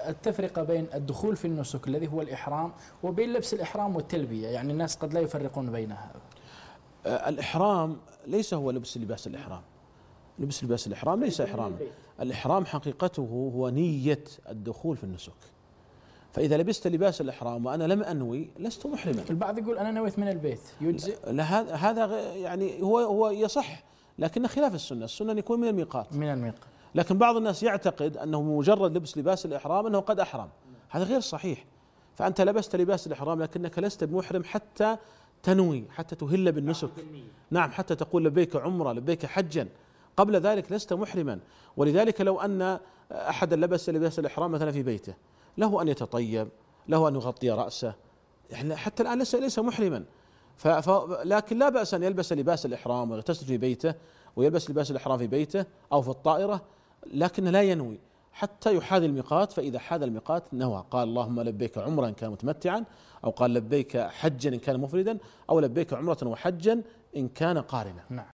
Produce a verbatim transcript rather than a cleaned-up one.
التفرقة بين الدخول في النسك الذي هو الإحرام وبين لبس الإحرام والتلبية، يعني الناس قد لا يفرقون بينها. الإحرام ليس هو لبس لباس الإحرام، لبس لباس الإحرام ليس إحرام. الإحرام حقيقته هو نية الدخول في النسك، فإذا لبست لباس الإحرام وأنا لم أنوي لست محرما. البعض يقول أنا نويت من البيت يجزئ. هذا هذا يعني هو هو يصح، لكن خلاف السنة. السنة أن يكون من الميقات. من الميقات. لكن بعض الناس يعتقد أنه مجرد لبس لباس الإحرام أنه قد أحرم، هذا غير صحيح. فأنت لبست لباس الإحرام لكنك لست بمحرم حتى تنوي، حتى تهل بالنسك. نعم، حتى تقول لبيك عمرة لبيك حجا، قبل ذلك لست محرما. ولذلك لو أن أحد لبس لباس الإحرام مثلا في بيته، له أن يتطيب، له أن يغطي رأسه، يعني حتى الآن ليس ليس محرما. ف لكن لا بأس أن يلبس لباس الإحرام ويغتسل في بيته ويلبس لباس الإحرام في بيته أو في الطائرة، لكن لا ينوي حتى يحاذي الميقات. فإذا حاذ الميقات نوى، قال اللهم لبيك عمرا إن كان متمتعا، أو قال لبيك حجا إن كان مفردا، أو لبيك عمرة وحجا إن كان قارنا. نعم.